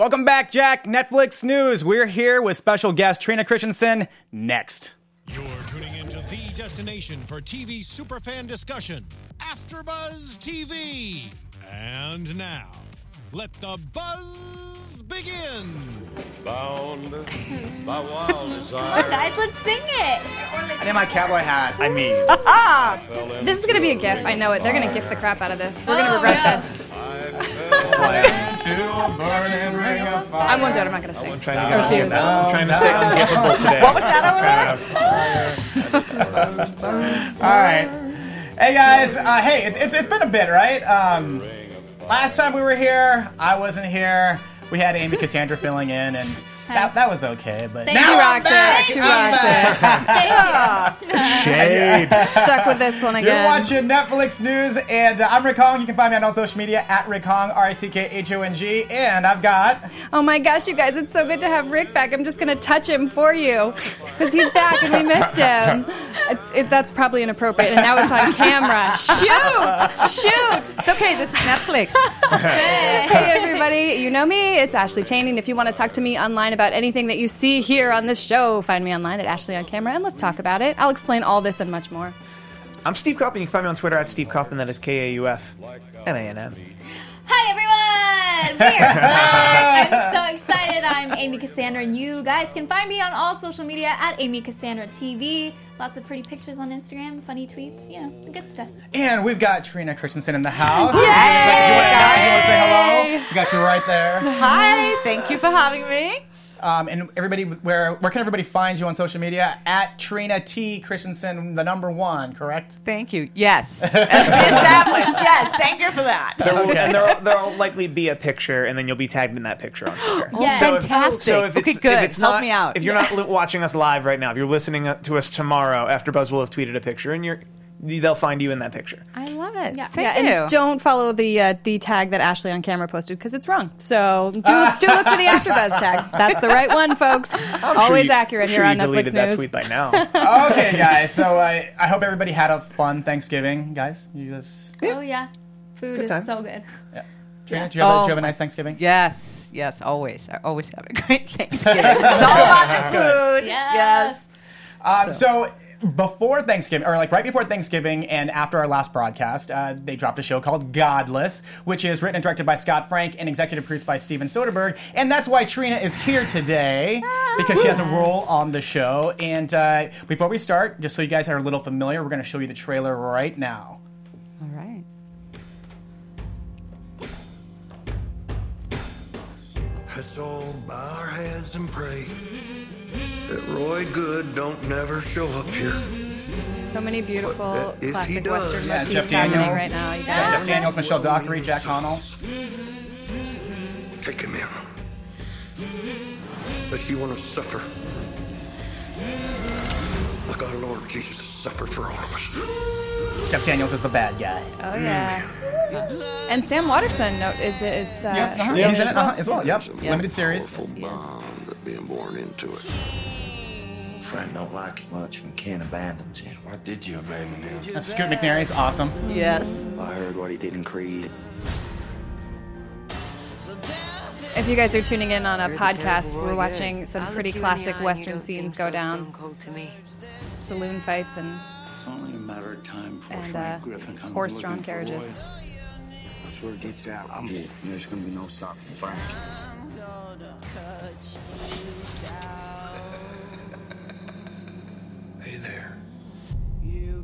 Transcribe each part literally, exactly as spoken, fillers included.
Welcome back, Jack. Netflix News. We're here with special guest Trina Christensen next. You're tuning into the destination for T V superfan discussion, AfterBuzz T V. And now, let the buzz begin. Bound by wild desire. Come on, guys, let's sing it. I need my cowboy hat. I mean. This is going to be a gif. I know it. They're going to gif the crap out of this. We're going to Oh, regret yeah. this. To a burning ring of fire. I won't do it. I'm not going to sing. I'm trying to, I get refuse. I'm trying to stay ungiftable today. What was that? All right. Hey, guys. Uh, hey, it's, it's it's been a bit, right? Um, last time we were here, I wasn't here. We had Amy Cassandra filling in, and that, that was okay. But Thank now She you. I'm rocked back. it. She I'm rocked back. it. Thank you. Shade. Stuck with this one You're again. watching Netflix News, and uh, I'm Rick Hong. You can find me on all social media at Rick Hong, R I C K H O N G. And I've got... Oh my gosh, you guys, it's so good to have Rick back. I'm just going to touch him for you because he's back and we missed him. It's, it, that's probably inappropriate, and now it's on camera. Shoot! Shoot! It's okay. This is Netflix. Hey, everybody. You know me. It's Ashley Channing. If you want to talk to me online about anything that you see here on this show, find me online at Ashley on Camera, and let's talk about it. I'll explain all this and much more. I'm Steve Kaufman. You can find me on Twitter at Steve Kaufman. That is K A U F M A N N. Hi, everyone. We're back. I'm so excited. I'm Amy Cassandra, and you guys can find me on all social media at Amy Cassandra T V. Lots of pretty pictures on Instagram, funny tweets, you know, the good stuff. And we've got Trina Christensen in the house. Yay! You want to, you want to say hello? We got you right there. Hi. Thank you for having me. Um, and everybody, where where can everybody find you on social media? At Trina T. Christensen, the number one, correct? Thank you. Yes. As we established. Yes. Thank you for that. There will, and there'll, there'll likely be a picture, and then you'll be tagged in that picture on Twitter. Yes. So if, Fantastic. so if Okay, it's, good. if it's Help not, me out. if you're not li- watching us live right now, if you're listening to us tomorrow, AfterBuzz will have tweeted a picture, and you're they'll find you in that picture. I love it. Yeah. Thank Yeah, you. and don't follow the uh, the tag that Ashley on Camera posted because it's wrong. So do, do look for the AfterBuzz tag. That's the right one, folks. I'm sure Always you- accurate I'm here sure on you Netflix deleted that News. tweet by now. Okay, guys. So uh, I hope everybody had a fun Thanksgiving, guys. You just Oh, yeah. Food Good is times. so good. Trina, did you have, a, Oh, did you have a nice Thanksgiving? Yes. Yes. Always. I always have a great Thanksgiving. It's all about the food. Yes. Yes. Um, so before Thanksgiving, or like right before Thanksgiving and after our last broadcast, uh, they dropped a show called Godless, which is written and directed by Scott Frank and executive produced by Steven Soderbergh. And that's why Trina is here today, because she has a role on the show. And uh, before we start, just so you guys are a little familiar, we're going to show you the trailer right now. All right. Let's all bow our heads and pray that Roy Good don't never show up here. So many beautiful But if he classic does- Western Yeah, motifs Jeff happening Daniels. right now. You Yeah, guys. Jeff Daniels, Michelle Dockery, Jack Connell. Take him in. But you want to suffer like our Lord Jesus suffered for all of us. Jeff Daniels is the bad guy. Oh yeah. And Sam Waterston no, is is uh, Yep, uh-huh. in He's it in as it well. uh-huh, as well. Yep, Some limited series. Powerful bond that being born into it. Friend don't like it much when Ken abandons you. Why did you abandon him? Uh, Scoot McNairy's awesome. Yes. I heard what he did in Creed. If you guys are tuning in on a podcast, we're watching some pretty classic Western scenes go down. Saloon fights and, It's only a matter of time before and uh, Frank Griffin comes horse-drawn looking for carriages. Roy. Before it gets out, I'm here. There's gonna be no stopping Frank. Hey there. You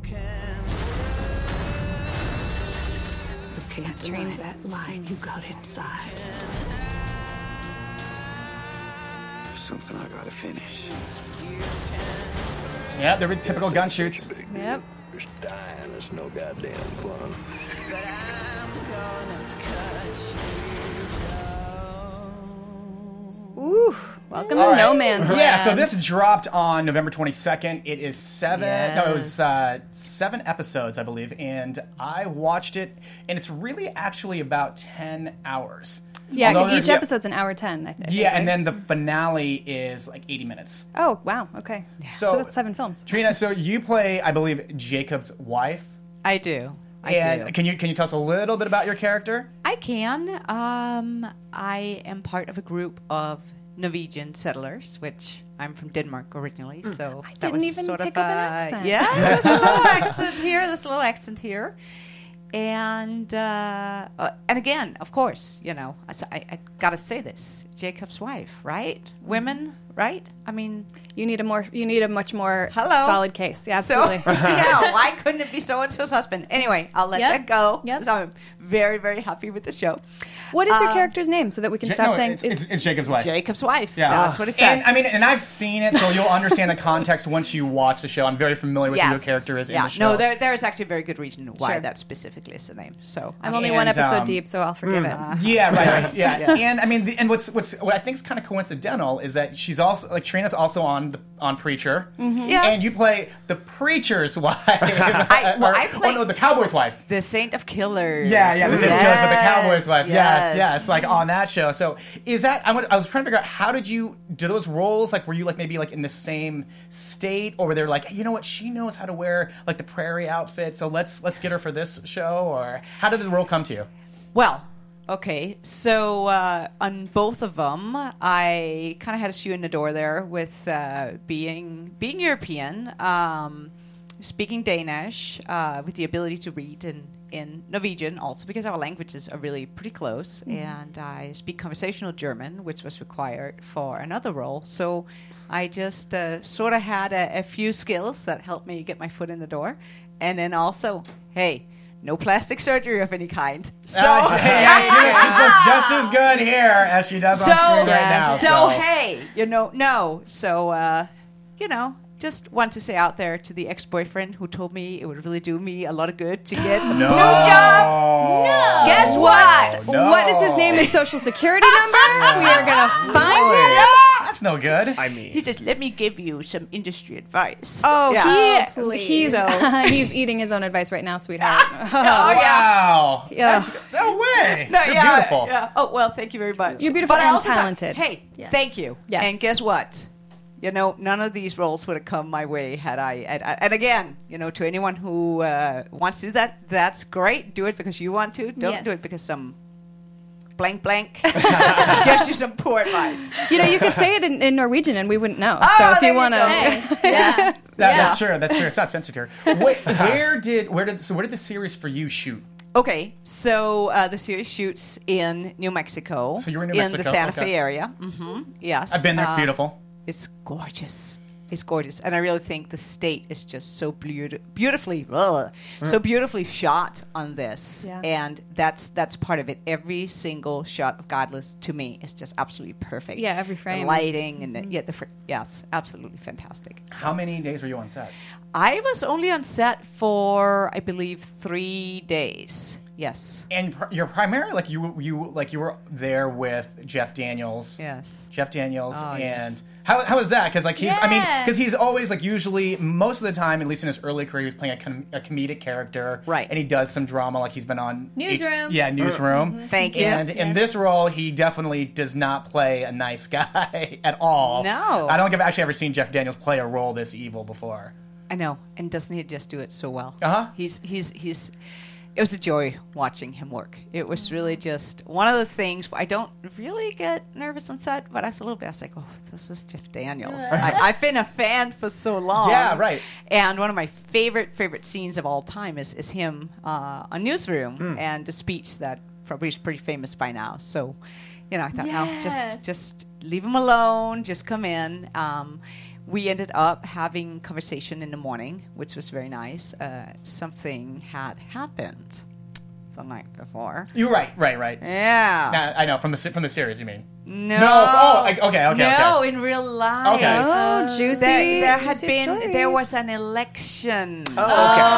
can't train that lion you got inside. There's something I gotta finish. Yeah, they're typical gun shoots. Yep. Just dying is no goddamn fun. Ooh, welcome All to right. No Man's Land. Yeah, so this dropped on November twenty-second. It is seven, no, it Yes. was uh, seven episodes, I believe, and I watched it, and it's really actually about ten hours. Yeah, Although each there's- yeah, episode's an hour ten, I think. Yeah, right? and then the finale is like eighty minutes. Oh, wow, okay. So- So, that's seven films. Trina, so you play, I believe, Jacob's wife. I do. I and do. can you can you tell us a little bit about your character? I can. Um, I am part of a group of Norwegian settlers, which I'm from Denmark originally, so I didn't even sort pick of, up an uh, accent. Yeah, there's a little accent here. There's a little accent here, and uh, uh, and again, of course, you know, I, I, I gotta say this: Jacob's wife, right? Women, right? I mean, You need a more. You need a much more Hello. solid case. Yeah, so absolutely. yeah, why couldn't it be so and so's husband? Anyway, I'll let Yep. that go. Yep. So I'm very, very happy with the show. What is your Um, character's name so that we can Ja- stop no, saying it's, it's, it's Jacob's wife. Jacob's wife. Yeah. That's what it says. And I mean, and I've seen it, so you'll understand the context once you watch the show. I'm very familiar with who your character is yeah. in the show. No, there, there is actually a very good reason why Sure. that specifically is the name. So I'm only And, one episode um, deep, so I'll forgive it. Yeah, right, right. Yeah. And I mean, the, and what's what's what I think is kind of coincidental is that she's also like Trina's also on the on Preacher, Yes. and you play the preacher's wife. I- well, Or- I play- oh no, the cowboy's wife. the Saint of Killers. Yeah, yeah, the Saint of Killers, but the cowboy's wife. Yes, Yes, yes, like on that show. So is that I, would, I was trying to figure out how did you do those roles? Like, were you like maybe like in the same state, or were they like, hey, you know what, she knows how to wear like the prairie outfit, so let's let's get her for this show, or how did the role come to you? Well, okay. So uh, on both of them, I kind of had a shoe in the door there with uh, being being European, um, speaking Danish, uh, with the ability to read in, in Norwegian, also because our languages are really pretty close, and I speak conversational German, which was required for another role. So I just uh, sort of had a, a few skills that helped me get my foot in the door, and then also, hey. No plastic surgery of any kind. So, Uh, she, yeah, she, looks, she looks just as good here as she does on So- screen right Yes. now. so hey, you know, no. So, uh, you know, just want to say out there to the ex-boyfriend who told me it would really do me a lot of good to get a No. new job. No. Guess what? No. What is his name and social security number? We are gonna find Boy, him. That's no good. I mean, He says, let me give you some industry advice. Oh, Yeah. he please. he's So- he's eating his own advice right now, sweetheart. Oh, yeah. Wow. Yeah. That's, no way. No, You're yeah, beautiful. yeah. Oh, well, thank you very much. You're beautiful But I and also thought, talented. hey, Yes. thank you. Yes. And guess what? You know, none of these roles would have come my way had I. And, and again, you know, to anyone who uh, wants to do that, that's great. Do it because you want to. Don't Yes. do it because some blank blank gives you some poor advice. You know, you could say it in, in Norwegian and we wouldn't know. Oh, so if there you you want go. to, Hey, yeah. That, Yeah. That's true. That's true. It's not censored here. Wait, where did where did so where did the series for you shoot? Okay, so uh, the series shoots in New Mexico. So you were in New the Mexico, Santa okay. Fe area. Mm-hmm. Yes, I've been there. It's Uh, beautiful. It's gorgeous. It's gorgeous, and I really think the state is just so beauti- beautifully, ugh, so beautifully shot on this, Yeah. and that's that's part of it. Every single shot of Godless to me is just absolutely perfect. Yeah, every frame the is- lighting and the, yeah, the fr- yes, absolutely fantastic. How many days were you on set? I was only on set for I believe three days. Yes. And pr- you're primarily like you you like you were there with Jeff Daniels. Yes. Jeff Daniels Oh, and yes. how how is that? Because like he's I mean Yeah. because he's always like usually most of the time, at least in his early career, he was playing a, com- a comedic character, Right. And he does some drama, like he's been on Newsroom. yeah, Newsroom. Thank you. And in this role, he definitely does not play a nice guy at all. No. I don't think I've actually ever seen Jeff Daniels play a role this evil before. I know, and doesn't he just do it so well? Uh-huh. He's he's he's. It was a joy watching him work. It was really just one of those things. I don't really get nervous on set, but I was a little bit. I was like, "Oh, this is Jeff Daniels." I, I've been a fan for so long. Yeah, right. And one of my favorite favorite scenes of all time is is him uh, on Newsroom and the speech that probably is pretty famous by now. So, you know, I thought, no, Yes. just just leave him alone. Just come in. Um, we ended up having conversation in the morning, which was very nice. Uh, something had happened the night before. You're right, right, right. Yeah. Yeah, I know from the se- from the series. You mean? No. No. Oh, like- okay, okay, No, okay. in real life. Okay. oh, juicy. There, there had juicy been. stories. There was an election. Oh, okay.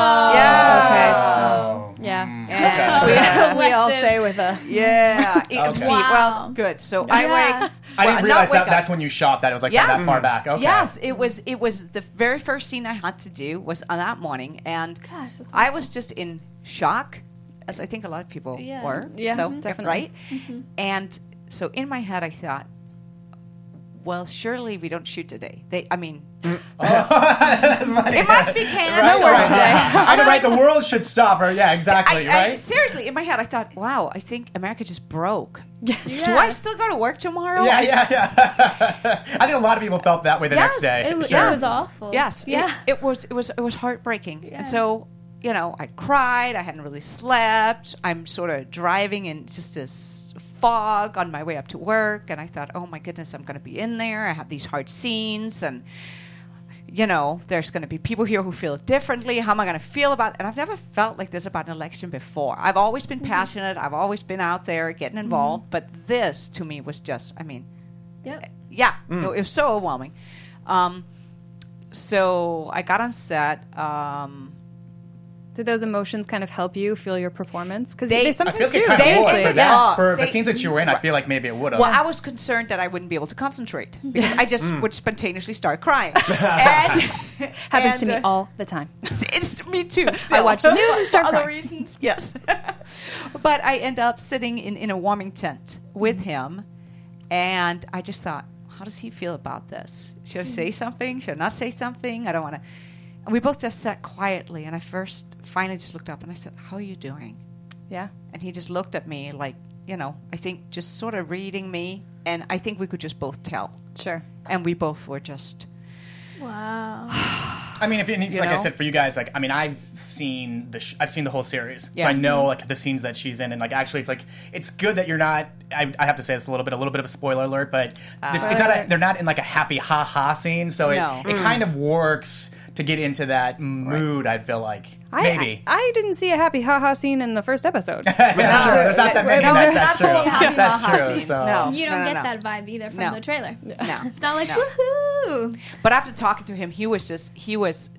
Yeah. Oh. Yeah. And- we, we all Collective. say with a. Yeah. It- Okay. See, Wow. well, good. So I Yeah. wake. I well, didn't realize not wake that up. that's when you shot that. It was like Yes. that far back. Okay. Yes, it was. It was the very first scene I had to do was on that morning, and Gosh, that's I was just in shock, as I think a lot of people Yes. were. Yeah, so, mhm. definitely. right. And so in my head, I thought, well, surely we don't shoot today. They, I mean, That's funny. it must be Canada. Right, No work right. today. I know, right? The world should stop. Or yeah, exactly. I, I, right. seriously, in my head, I thought, wow, I think America just broke. Yes. Do I still go to work tomorrow? Yeah, I- yeah, yeah. I think a lot of people felt that way the Yes, next day. It, was- Sure. it was awful. Yes. it- Yeah. It, was. It was. It was heartbreaking. Yeah. And so, you know, I cried. I hadn't really slept. I'm sort of driving in just this fog on my way up to work, and I thought, oh my goodness, I'm going to be in there. I have these hard scenes, and you know, there's going to be people here who feel differently. How am I going to feel about? And I've never felt like this about an election before. I've always been passionate. I've always been out there getting involved. But this, to me, was just, I mean, Yep. yeah, it, it was so overwhelming. Um, so I got on set. Um, Did those emotions kind of help you feel your performance? Because They- they, I I feel sometimes like it do. kind of would. Seriously, For, yeah. that, for They- the scenes that you were in, I feel like maybe it would have. well, I was concerned that I wouldn't be able to concentrate because I just would spontaneously start crying. and, Happens to and, me uh, all the time. It's me too. Still. watch the news and start For other crying. reasons, yes. But I end up sitting in, in a warming tent with him, and I just thought, how does he feel about this? Should I say something? Should I not say something? I don't want to. And we both just sat quietly, and I first finally just looked up and I said, how are you doing? Yeah. And he just looked at me like, you know, I think just sort of reading me, and I think we could just both tell. Sure. And we both were just, Wow. I mean, if it needs, You like I know? said, for you guys, like I mean, I've seen the sh- I've seen the whole series, Yeah. so I know like the scenes that she's in, and like actually, it's like it's good that you're not. I, I have to say this a little bit, a little bit of a spoiler alert, but this, it's not. A, they're not in like a happy ha ha scene, so No. it it kind of works to get into that mood. I feel like I, maybe. I, I didn't see a happy haha scene in the first episode. That's true. There's not that many. No, That's, there's that's not true. really happy That's ha-ha true. scenes. So. No. You don't no, get no. that vibe either from No. the trailer. No. It's not like, No. woohoo! But after talking to him, he was just, he was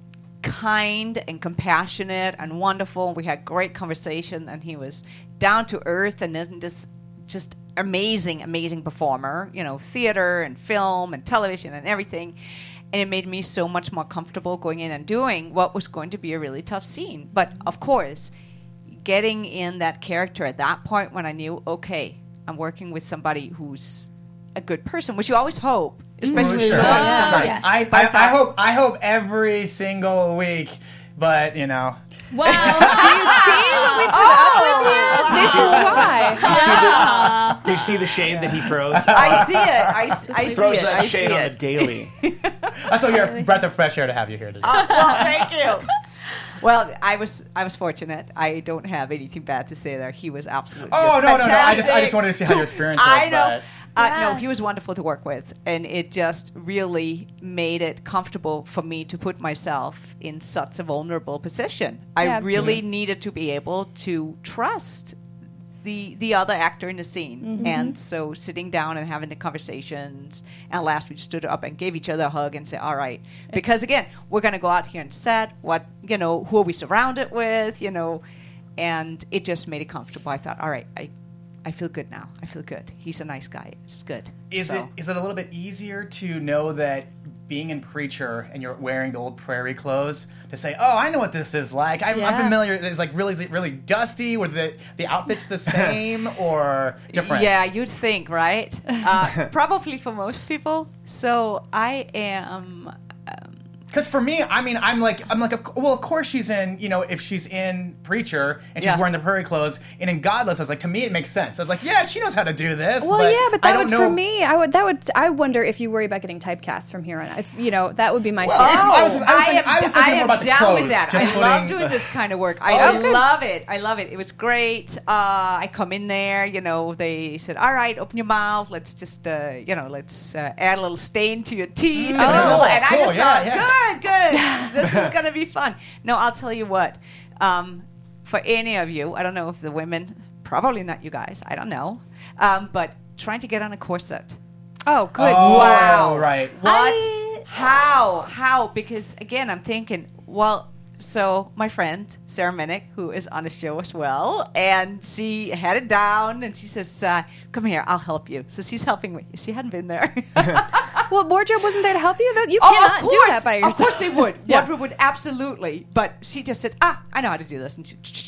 kind and compassionate and wonderful. We had great conversation, and he was down to earth and then just, just amazing, amazing performer. You know, theater and film and television and everything. And it made me so much more comfortable going in and doing what was going to be a really tough scene. But of course, getting in that character at that point when I knew, okay, I'm working with somebody who's a good person, which you always hope, especially Sure. with Sure. Oh, Sure. yes. I, But I, I that- hope I hope every single week, but you know. Wow. Do you see what we put up with here? This is why. Do you, see the, do you see the shade that he throws? I see it. I, I see throws it. that I shade see on the it. daily. That's why you're a breath of fresh air to have you here today. Oh, well, thank you. Well, I was I was fortunate. I don't have anything bad to say there. He was absolutely Oh, just no, no, no. I just- I just fantastic. wanted to see how your experience was, I know. but- Uh, Yeah. No, he was wonderful to work with, and it just really made it comfortable for me to put myself in such a vulnerable position. I Yeah, really absolutely. needed to be able to trust the the other actor in the scene, Mm-hmm. and so sitting down and having the conversations. And last we stood up and gave each other a hug and said, "All right," because again, we're going to go out here and set. What you know, who are we surrounded with? You know, and it just made it comfortable. I thought, "All right, I." I feel good now. I feel good. He's a nice guy. It's good. Is So- it is it a little bit easier to know that being in Preacher and you're wearing the old prairie clothes to say, oh, I know what this is like. I'm, I'm Yeah. familiar. It's like really really dusty. Were the the outfits the same or different? Yeah, you'd think, right? Uh, probably for most people. So I am. Um, Because for me, I mean, I'm like, I'm like, of, co- well, of course she's in, you know, if she's in Preacher and she's Yeah. wearing the prairie clothes, and in Godless, I was like, to me, it makes sense. I was like, yeah, she knows how to do this. Well, but yeah, but I that don't would know. for me, I would that would I wonder if you worry about getting typecast from here on out. It's you know that would be my Well, fear. it's- I was- I was thinking- am, I was thinking I more am about the down clothes, with that. just I putting- love doing this kind of work. I Oh, good. love it. I love it. It was great. Uh, I come in there, you know, they said, "All right, open your mouth. Let's just, uh, you know, let's uh, add a little stain to your teeth." Mm. and, a Oh, little- and I cool. just Yeah, thought, yeah. good, good. This is gonna be fun. No, I'll tell you what. Um, for any of you, I don't know if the women, probably not you guys. I don't know, um, but trying to get on a corset. Oh, good. Oh, Wow. right. What? I- How? How? Because again, I'm thinking, well, so my friend Sarah Minnick, who is on the show as well, and she had it down, and she says, uh, "Come here, I'll help you." So she's helping me. She hadn't been there. Well, wardrobe wasn't there to help you. That- You Oh, cannot of do course. that by yourself. Of course they would. Yeah. Wardrobe would absolutely. But she just said, "Ah, I know how to do this," and she,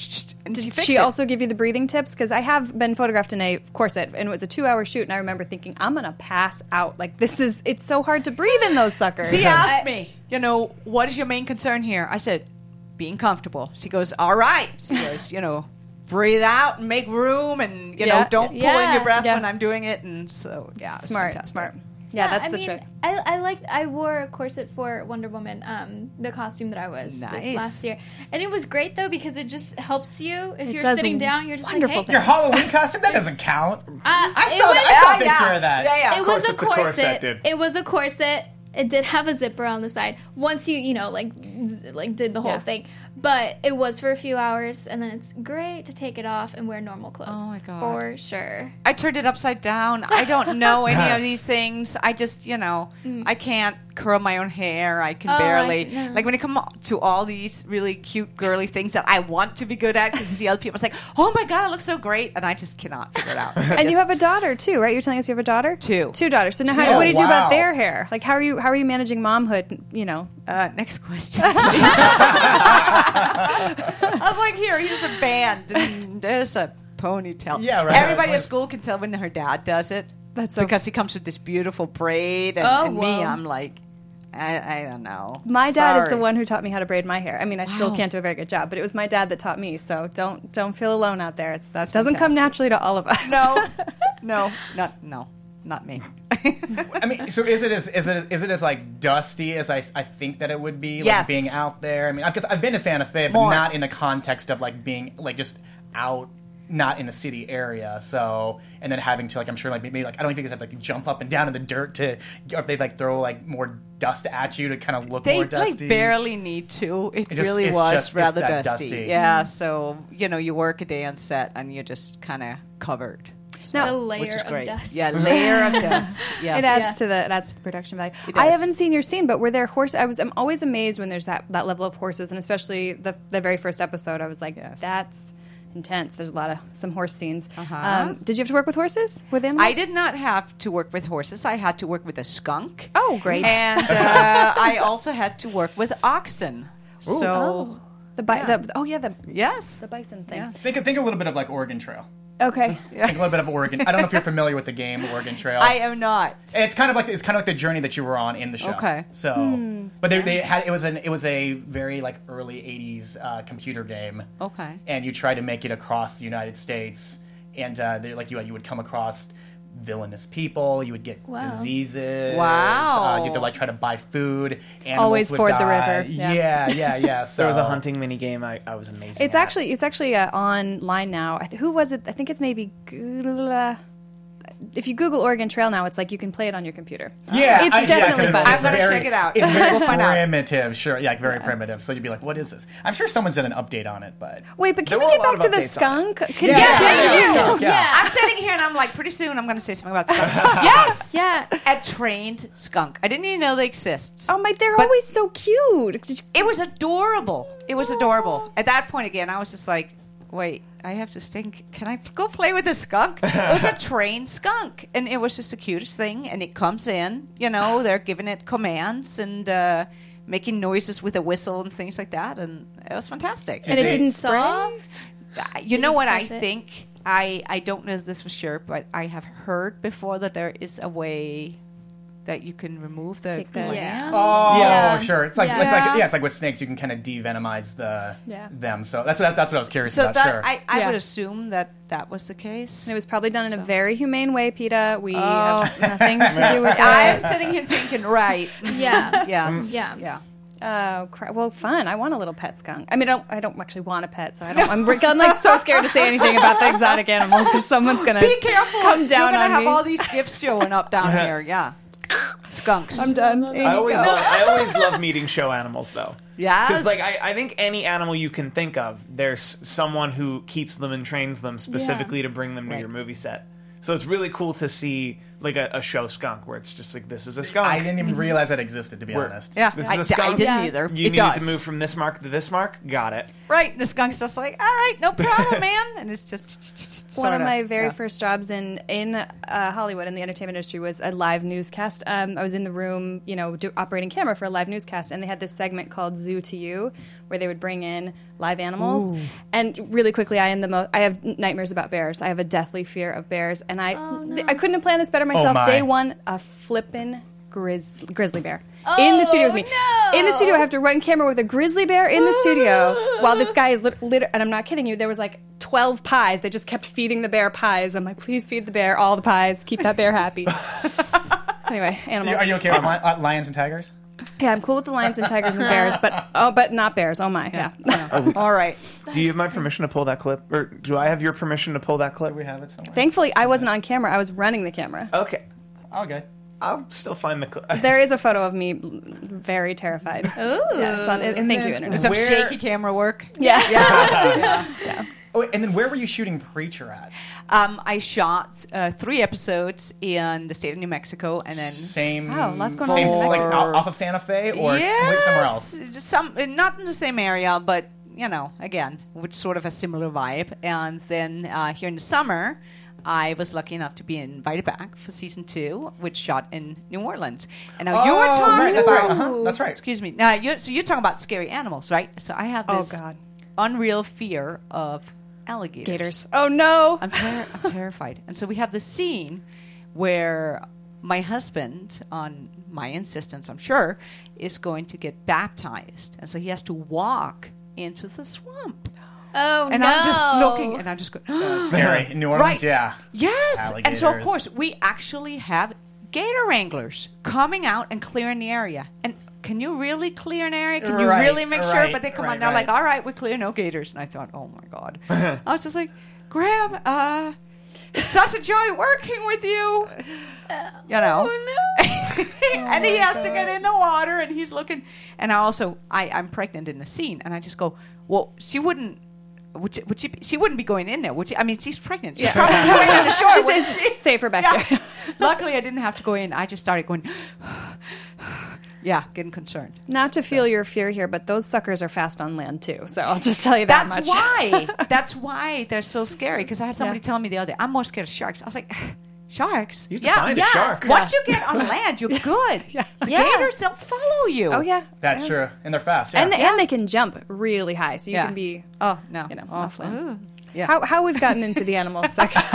And she Did fixed she it. also give you the breathing tips? Because I have been photographed in a corset, and it was a two-hour shoot, and I remember thinking, I'm going to pass out. Like, this is, it's so hard to breathe in those suckers. She asked me, you know, what is your main concern here? I said, being comfortable. She goes, all right. She goes, you know, breathe out and make room, and, you Yeah. know, don't pull Yeah. in your breath Yeah. when I'm doing it. And so, yeah. it was Smart, fantastic. smart. Yeah, that's I the mean, trick. I, I like. I wore a corset for Wonder Woman, um, the costume that I was Nice. this last year, and it was great though because it just helps you if It you're does sitting down. You're just wonderful like, hey, Your Halloween costume? That doesn't count. Uh, I it saw, was- that, I saw a Yeah, picture yeah. of that. Yeah, yeah. It was a Corset's a corset, corset. dude. It was a corset. It did have a zipper on the side. Once you, you know, like, z- like did the whole Yeah. thing, but it was for a few hours, and then it's great to take it off and wear normal clothes. Oh, my God. for sure. I turned it upside down. I don't know any of these things. I just, you know, I can't curl my own hair. I can Oh, I barely. can- no. Like when it comes to all these really cute, girly things that I want to be good at, because you see other people, it's like, oh my God, it looks so great. And I just cannot figure it out. And you have a daughter, too, right? You're telling us you have a daughter? Two. Two daughters. So now how, Oh, what do you do wow. about their hair? Like, how are you, how are you managing momhood, you know? Uh, next question. please. I was like, here, here's a band, and there's a ponytail. Yeah, right. Everybody Right. at school can tell when her dad does it. That's so because he comes with this beautiful braid, and, Oh, and me, whoa. I'm like, I, I don't know. My dad is the Sorry. one who taught me how to braid my hair. I mean, I still Wow. can't do a very good job, but it was my dad that taught me. So don't don't feel alone out there. It's, That's it doesn't come fantastic. naturally to all of us. No, no, not no, not me. I mean, so is it as is it is it as like dusty as I, I think that it would be, like Yes. being out there? I mean, because I've been to Santa Fe, but More. not in the context of like being like just out, not in a city area. So and then having to like I'm sure like maybe like I don't even think you have to like jump up and down in the dirt to, or if they like throw like more dust at you to kind of look They more like dusty. barely need to. It, It just- really it's was just- it's rather that dusty. dusty. Yeah, so you know, you work a day on set and you're just kind of covered. No. A which layer is of great. dust. Yeah, layer of dust. Yeah. It adds Yeah. to the it adds to the production value. It I does. haven't seen your scene, but were there horses? I was I'm always amazed when there's that, that level of horses, and especially the the very first episode. I was like, Yes. that's intense. There's a lot of some horse scenes. Uh-huh. Um, did you have to work with horses? With animals? I did not have to work with horses. I had to work with a skunk. Oh, great. And uh, I also had to work with oxen. So, Oh. The, bi- Yeah. the oh yeah the yes. the bison thing. Yeah. Think think a little bit of like Oregon Trail. Okay. Think a little bit of Oregon. I don't know if you're familiar with the game Oregon Trail. I am not. It's kind of like it's kind of like the journey that you were on in the show. Okay. So, Hmm. but they, they had it was an it was a very like early eighties uh, computer game. Okay. And you try to make it across the United States, and uh, they like you you would come across villainous people. You would get Wow. diseases. Wow. Uh, you had to like try to buy food. Animals Always would ford the die. river. Yeah. Yeah, yeah, yeah. So There was a hunting mini game. I, I was amazing. It's at. actually it's actually uh, online now. I th- who was it? I think it's maybe Google. If you Google Oregon Trail now, it's like you can play it on your computer. Yeah, it's I- yeah, definitely 'cause fun. I'm it's gonna very- check it out. It's very We'll find out. primitive, sure. Yeah, very primitive. So you'd be like, "What is this?" I'm sure someone's done an update on it, but Wait, but can There we were get a lot back to of the updates on skunk? Can Yeah, you- yeah, can yeah, you- yeah, yeah. I'm sitting here and I'm like, pretty soon I'm going to say something about the skunk. Yes! Yeah. A trained skunk. I didn't even know they exist. Oh my, they're But- always so cute. Did you- It was adorable. It was adorable. At that point, again, I was just like, wait, I have to think, can I go play with a skunk? It was a trained skunk. And it was just the cutest thing. And it comes in, you know, they're giving it commands and uh, making noises with a whistle and things like that. And it was fantastic. and it they- didn't spray. Soft. Uh, You know Didn't what I touch it? think? I, I don't know if this for sure, but I have heard before that there is a way that you can remove the Take the- gland. Yeah. Oh, Yeah. sure. It's like Yeah. it's like yeah, it's like with snakes, you can kind of devenomize the Yeah. them. So that's what that's what I was curious So about. that Sure. I, I Yeah. would assume that that was the case. And it was probably done in a very humane way, PETA. We Oh. have nothing to do with I'm that. sitting here thinking, right? Yeah. Yeah. Yeah. Yeah. Oh, crap. Well, fun. I want a little pet skunk. I mean, I don't, I don't actually want a pet, so I don't, I'm, I'm like so scared to say anything about the exotic animals because someone's going Be to careful. come down You're gonna on have me. all these gifts showing up down here. Yeah. Skunks. I'm done. I always, love, I always love meeting show animals, though. Yeah. Because, like, I, I think any animal you can think of, there's someone who keeps them and trains them specifically to bring them to Right. your movie set. So it's really cool to see, like a, a show skunk where it's just like this is a skunk. I didn't even realize that existed, to be We're- honest. Yeah, This I, is a I skunk. didn't Yeah. either. You it needed does. to move from this mark to this mark. Got it. Right, the skunk's just like, all right, no problem, man, and it's just One of sorta- my very yeah. first jobs in in uh, Hollywood in the entertainment industry was a live newscast. Um, I was in the room, you know, do, operating camera for a live newscast, and they had this segment called Zoo to You, where they would bring in live animals. And really quickly, I am the most. I have nightmares about bears. I have a deathly fear of bears, and I th- I couldn't have planned this better myself. my. Day one, a flippin' grizz- grizzly bear. in the studio with me. no. In the studio, I have to run camera with a grizzly bear in the studio while this guy is lit, lit- and I'm not kidding you, there was like twelve pies. They just kept feeding the bear pies. I'm like, please feed the bear all the pies. Keep that bear happy. Anyway, animals. Are you okay with li- uh, lions and tigers? Yeah, I'm cool with the lions and tigers and bears, but oh, but not bears. Oh my, yeah. All right. Do you have my permission to pull that clip, or do I have your permission to pull that clip? Do we have it somewhere? Thankfully, I wasn't on camera. I was running the camera. Okay, Oh, good. I'll still find the clip. There is a photo of me very terrified. Ooh. Yeah, it's on, it, thank you, internet. Some Where- shaky camera work. Yeah. Oh, wait, and then where were you shooting Preacher at? Um, I shot uh, three episodes in the state of New Mexico, and then Same. Wow, lots going on same, in New like Mexico. o- off of Santa Fe or s- yes, somewhere else. just some uh, not in the same area, but you know, again, with sort of a similar vibe. And then uh, here in the summer, I was lucky enough to be invited back for season two, which shot in New Orleans. And now you were Oh, talking right, that's right. about Uh-huh, that's right. excuse me. Now you so you're talking about scary animals, right? So I have Oh, this God. unreal fear of alligators. Gators. Oh no. I'm, ter- I'm terrified. And so we have this scene where my husband, on my insistence, I'm sure, is going to get baptized. And so he has to walk into the swamp. Oh And no! I'm just looking, and I'm just going, That's scary. In New Orleans, Right. yeah. yes. And so, of Alligators. course, we actually have gator wranglers coming out and clearing the area. And can you really clear an area? Can you Right, really make sure? right, But they come right, on, they're right. like, all right, we clear no gators. And I thought, oh my God. I was just like, Graham, uh, it's such a joy working with you. You know. Oh no! and he has to get in the water, and he's looking. And I also, I, I'm pregnant in the scene, and I just go, well, she wouldn't. Would she, would she, she wouldn't be going in there, would she? I mean, she's pregnant. She's probably going on the shore. She wouldn't says, she? save her back Yeah. there. Luckily, I didn't have to go in. I just started going, yeah, getting concerned. Not to feel your fear here, but those suckers are fast on land too. So I'll just tell you that That's much. why. That's why they're so scary. Because I had somebody Yeah. telling me the other day, I'm more scared of sharks. I was like, sharks? You have to find yeah. a shark. Once you get on land, you're good. Yeah. The Yeah. gators, they'll follow you. Oh yeah, That's yeah. true. And they're fast. Yeah. And and they can jump really high, so you Yeah. can be, Oh, no. you know, oh, off land. ooh. Yeah. How how we've gotten into the animal section?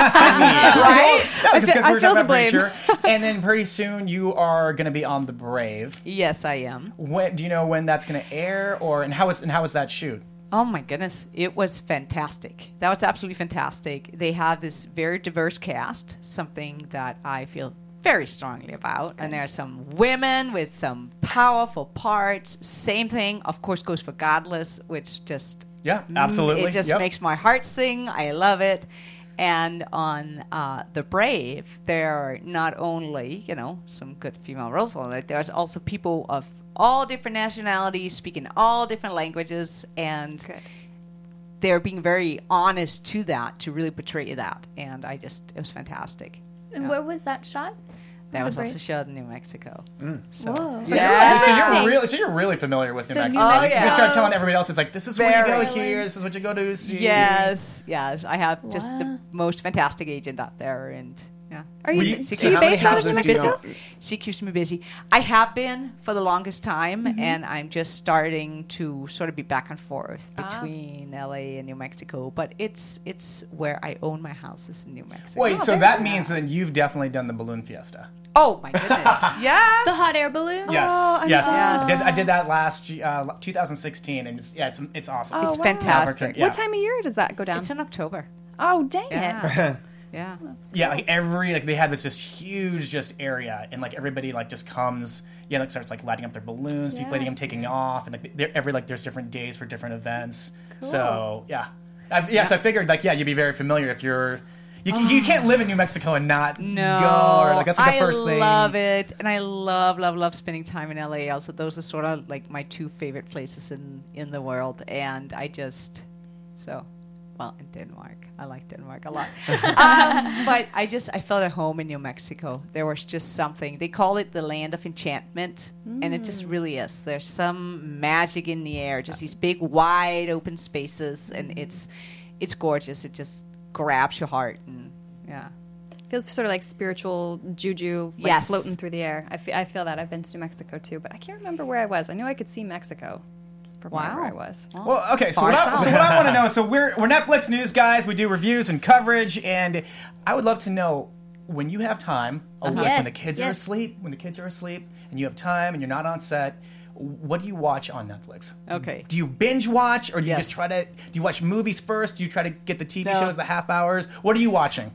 right? I Because feel- we I were feel talking the about blame. Preacher. And then pretty soon you are going to be on The Brave. Yes, I am. When, do you know when that's going to air? Or and how is and how was that shoot? Oh my goodness, it was fantastic. That was absolutely fantastic. They have this very diverse cast, something that I feel very strongly about. And there are some women with some powerful parts. Same thing, of course, goes for Godless, which just Yeah, absolutely. it just Yep. makes my heart sing. I love it. And on uh, The Brave, there are not only, you know, some good female roles on it, there's also people of all different nationalities, speaking all different languages, and they're being very honest to that, to really portray that. And I just, it was fantastic. And where was that shot? That The was Brave? also shot in New Mexico. So, Whoa! So, Yeah. you're, so you're Amazing. really so you're really familiar with New So New Mexico. Oh, You yeah. start telling everybody else, it's like this is where you go Very. here. This is what you go to see. Yes, yes. I have just Wow. the most fantastic agent out there, and yeah. Are you? Were s- you- do so you how many base out of New houses do you Mexico? know? She keeps me busy. I have been for the longest time, Mm-hmm. and I'm just starting to sort of be back and forth Ah. between L A and New Mexico. But it's it's where I own my houses in New Mexico. Wait, so that means that you've definitely done the balloon fiesta. Oh my goodness! yeah. The hot air balloon. Yes, Oh, I'm yes. jealous. I, did, I did that last uh, twenty sixteen, and it's, yeah, it's it's awesome. Oh, It's wow. fantastic. Yeah. What time of year does that go down? It's in October. Oh, dang it! Yeah. yeah. Yeah, like every like they had this just huge just area, and like everybody like just comes, yeah, like starts like lighting up their balloons, Yeah. deflating them, taking off, and like they're- every like there's different days for different events. So yeah, I, yeah, So I figured like yeah, you'd be very familiar if you're. You, you can't live in New Mexico and not No, go, or like that's like the I first thing. love it, and I love, love, love spending time in L A. Also, those are sort of like my two favorite places in in the world, and I just so well, in Denmark. I like Denmark a lot. um, but I just, I felt at home in New Mexico. There was just something. They call it the land of enchantment, mm. and it just really is. There's some magic in the air, just these big, wide open spaces, and mm. it's it's gorgeous. It just grabs your heart, and yeah. Feels sort of like spiritual juju, like yes. floating through the air. I, f- I feel that. I've been to New Mexico too, but I can't remember where I was. I knew I could see Mexico from wow. where I was. Well, okay, so what, I, so what I want to know, so we're, we're Netflix news guys, we do reviews and coverage, and I would love to know, when you have time, uh-huh. like yes. when the kids yes. are asleep, when the kids are asleep, and you have time and you're not on set, what do you watch on Netflix? Okay. Do you binge watch, or do you yes. just try to, do you watch movies first? Do you try to get the T V no. shows, the half hours? What are you watching?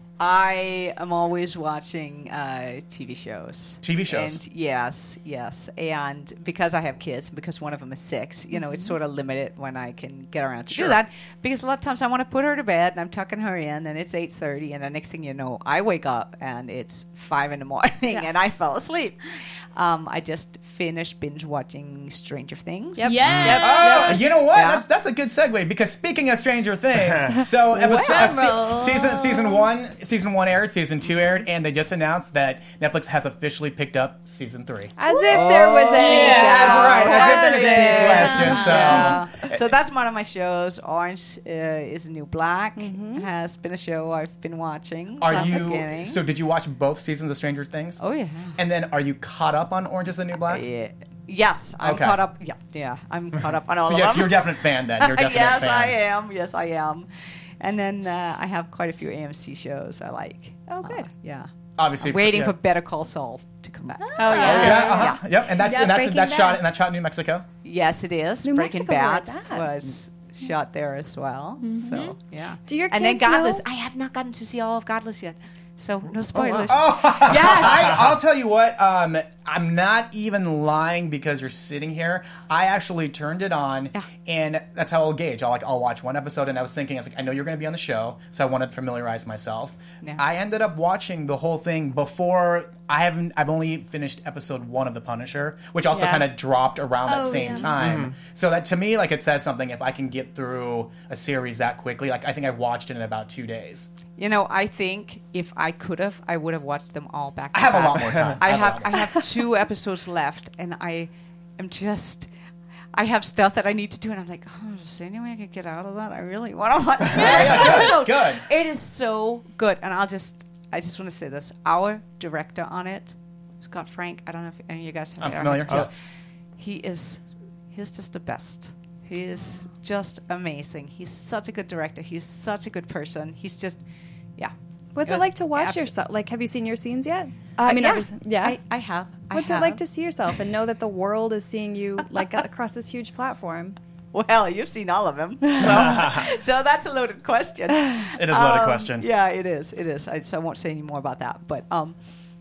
I am always watching uh, T V shows. T V shows? And yes, yes. And because I have kids, because one of them is six, you know, Mm-hmm. it's sort of limited when I can get around to Sure. do that. Because a lot of times I want to put her to bed, and I'm tucking her in, and it's eight thirty, and the next thing you know, I wake up, and it's five in the morning, Yeah. and I fell asleep. Um, I just finished binge watching Stranger Things. Yep. Yes. Yep. Oh, Yep. you know what? Yeah. That's that's a good segue, because speaking of Stranger Things, so episode, uh, Wow. se- season season one season one aired, season two aired, and they just announced that Netflix has officially picked up season three. As if there was any Yeah, doubt. that's right. As if Was there's any it? question. So, Yeah. So that's one of my shows. Orange uh, is the New Black has been a show I've been watching. are from the you? beginning. So, did you watch both seasons of Stranger Things? Oh yeah. And then, are you caught up on Orange is the New Black? Yeah. Yes, I'm Okay. caught up. Yeah, yeah, I'm caught up on all So of yes, them. you're a definite fan then. You're a definite yes, fan. I am. Yes, I am. And then uh, I have quite a few A M C shows I like. Oh, good. Uh, yeah. Obviously, I'm waiting yeah. for Better Call Saul to come back. Oh, Oh, yeah. yeah, uh-huh. Yep, and that's Yeah, and that's Breaking that's Bad. shot and that's shot in New Mexico. Yes, it is. New Breaking Mexico's where Bad it's at. was shot there as well. So yeah. Do your and then kids Godless. know? I have not gotten to see all of Godless yet, so no spoilers. Oh, I, I'll tell you what. Um, I'm not even lying because you're sitting here. I actually turned it on, Yeah. and that's how I'll gauge. I'll like I'll watch one episode, and I was thinking, I was like, I know you're going to be on the show, so I wanted to familiarize myself. Yeah. I ended up watching the whole thing before. I haven't. I've only finished episode one of The Punisher, which also Yeah. kind of dropped around that Oh, same yeah. time. So that to me, like, it says something. If I can get through a series that quickly, like I think I watched it in about two days. You know, I think if I could have, I would have watched them all back. I to have a back. lot more time. I I have a have lot I more have two episodes left, and I am just. I have stuff that I need to do, and I'm like, oh, is there any way I could get out of that? I really want to watch it. yeah, good, good. It is so good, and I'll just, I just want to say this: our director on it, Scott Frank. I don't know if any of you guys have. I'm ever familiar. heard of Yes. him. He is, he's just the best. He is just amazing. He's such a good director. He's such a good person. He's just, yeah. What's It it was like to watch abso- yourself? Like, have you seen your scenes yet? Uh, I mean, yeah, obviously- yeah. I, I have. I What's have. it like to see yourself and know that the world is seeing you like across this huge platform? Well, you've seen all of them, so, so that's a loaded question. It is a loaded Um, question. Yeah, it is. It is. I, so I won't say any more about that. But um,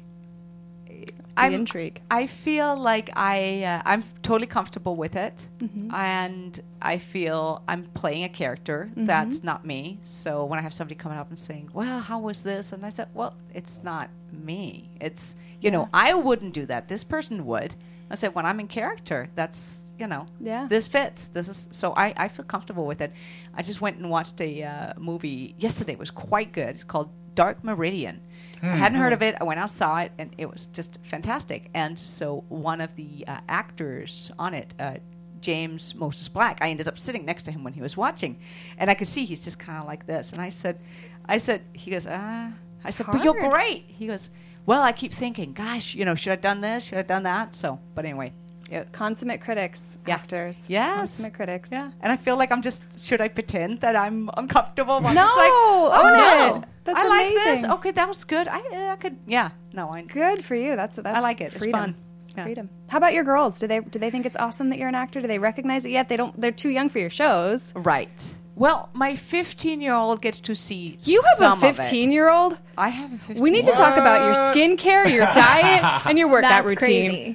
The I'm, intrigue. I feel like I uh, I'm totally comfortable with it, Mm-hmm. and I feel I'm playing a character Mm-hmm. that's not me. So when I have somebody coming up and saying, "Well, how was this?" and I said, "Well, it's not me. It's you know I wouldn't do that. This person would." I said, "When I'm in character, that's." You know, Yeah. this fits. This is so I, I feel comfortable with it. I just went and watched a uh, movie yesterday. It was quite good. It's called Dark Meridian. I hadn't heard of it. I went out, saw it, and it was just fantastic. And so one of the uh, actors on it, uh, James Moses Black, I ended up sitting next to him when he was watching, and I could see he's just kind of like this. And I said, I said, he goes, ah. I said, but you're hard. great. He goes, well, I keep thinking, gosh, you know, should I have done this? Should I have done that? So, but anyway. Yeah. Consummate critics, Yeah. actors. Yes. Consummate critics. Yeah, and I feel like I'm just. Should I pretend that I'm uncomfortable? I'm No, just like, oh own no, it. That's I like this. amazing. Okay, that was good. I, uh, I could. Yeah, no, I. Good for you. That's that's. I like it. It's Freedom. fun. Yeah. Freedom. How about your girls? Do they do they think it's awesome that you're an actor? Do they recognize it yet? They don't. They're too young for your shows. Right. Well, my fifteen-year-old gets to see. You have some a of it. fifteen-year-old. I have a fifteen. We need to talk about your skincare, your diet, and your workout That's routine. crazy.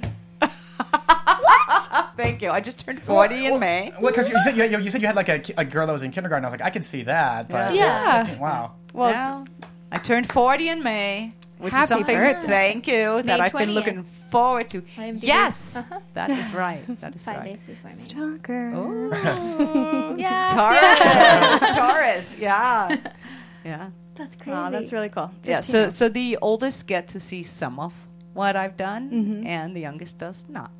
Thank you. I just turned forty in May. Well, because you said you, you said you had like a, a girl that was in kindergarten. I was like, I could see that. But Yeah. fifteen, wow. Well, Well, I turned forty in May. which Happy is something. birthday. Thank you. May that I've been twentieth. looking forward to. I M D B. Yes, Uh-huh. that is right. That is Five right. days before me. Stalker. Oh, Yeah. Taurus. Taurus. Yeah. Yeah. That's crazy. Oh, that's really cool. Yeah. fifteen. So, so the oldest get to see some of what I've done, Mm-hmm. and the youngest does not.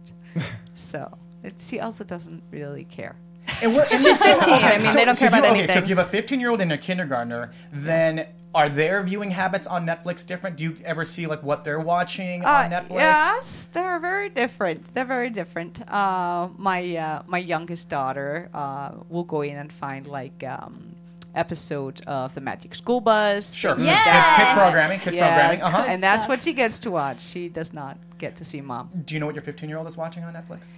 So it, she also doesn't really care. And we're, and She's fifteen. I mean, they don't care you, about okay, anything. So if you have a fifteen-year-old and a kindergartner, then are their viewing habits on Netflix different? Do you ever see like what they're watching on Uh, Netflix? Yes, they're very different. They're very different. Uh, my uh, my youngest daughter uh, will go in and find like um, episodes of the Magic School Bus. Sure. things Yes. like Kids, that. kids programming. Kids Yes. programming. Uh huh. And that's stuff. what she gets to watch. She does not get to see mom. Do you know what your fifteen-year-old is watching on Netflix?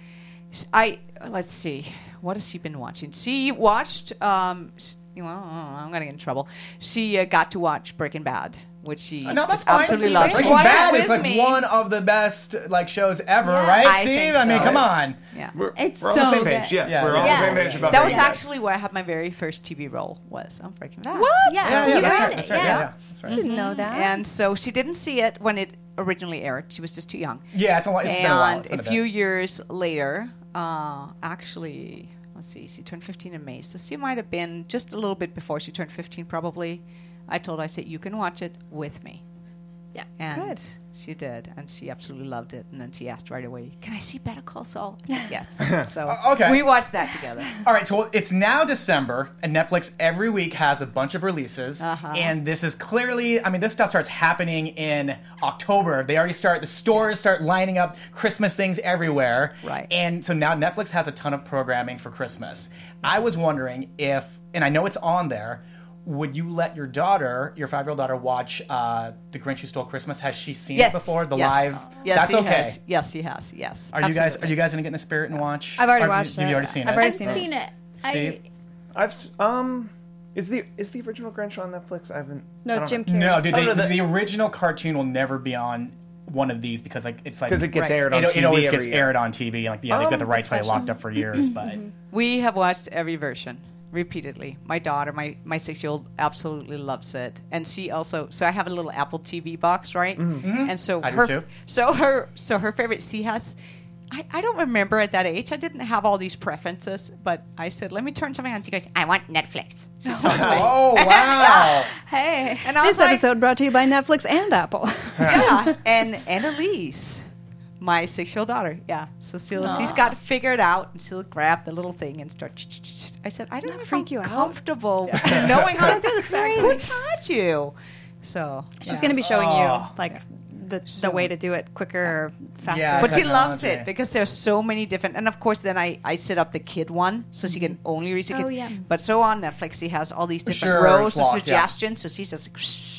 I let's see. What has she been watching? She watched. Um, s- well, I'm gonna get in trouble. She uh, got to watch Breaking Bad, which she Uh, no, that's just fine. absolutely That's loves. She Breaking watched it Bad with is like me. one of the best like shows ever, Yeah. right, I Steve? think I mean, so. come on. Yeah. We're, It's we're on the so same page. good. Yes, Yeah. we're on Yeah. the same page about That was Breaking Bad. actually where I had my very first T V role was on Breaking Bad. What? Yeah, Yeah, yeah, you that's got right. it. That's right. Yeah. Yeah, yeah, that's right. I didn't know that. And so she didn't see it when it originally aired. She was just too young. Yeah, it's a lot. It's and been a while. It's been a a few bit. years later, uh, actually, let's see, she turned fifteen in May. So she might have been just a little bit before she turned fifteen, probably. I told her, I said, you can watch it with me. Yeah. And Good. she did, and she absolutely loved it. And then she asked right away, "Can I see Better Call Saul?" I said, yes. So Uh, okay. we watched that together. All right, so it's now December, and Netflix every week has a bunch of releases. Uh-huh. And this is clearly, I mean, this stuff starts happening in October. They already start, the stores start lining up Christmas things everywhere. Right. And so now Netflix has a ton of programming for Christmas. I was wondering if, and I know it's on there, would you let your daughter, your five-year-old daughter, watch uh, The Grinch Who Stole Christmas? Has she seen Yes. it before? The yes. live? Yes, That's he okay. Has. Yes, he has. Yes. Are you guys? Are Absolutely. you guys gonna get in the spirit and watch? I've already Are you- watched Have it. you already seen I've it? already I've seen it. seen it. Steve? I've um, is the is the original Grinch on Netflix? I haven't. I No, don't Jim know. Carrey. No, dude. Oh, They, no, the- the original cartoon will never be on one of these because like it's like 'Cause it gets Right. aired on it, T V it always every gets year. aired on T V. Like yeah, they've got the Um, rights probably locked up for years, but We have watched every version repeatedly. My daughter, my, my six-year-old, absolutely loves it, and she also. So I have a little Apple T V box, right? Mm-hmm. And so I do her, too. so her, so her favorite. She has. I, I don't remember at that age. I didn't have all these preferences, but I said, "Let me turn something on." She goes, "I want Netflix." She tells me. oh wow, Hey. And I was This like, episode brought to you by Netflix and Apple. yeah, and Annalise, my six-year-old daughter, yeah. So she'll, she's got it figured out, and she'll grab the little thing and start. I said, I don't know if freak I'm you out? comfortable knowing how to do this. Who taught you? So She's yeah. going to be showing Oh. you like the the way to do it quicker or faster. Yeah, But she loves technology. it because there's so many different, and of course, then I, I set up the kid one so she can only reach the Oh, kids. yeah. But so on Netflix, she has all these different Sure, rows it's of locked, yeah. suggestions. So she's just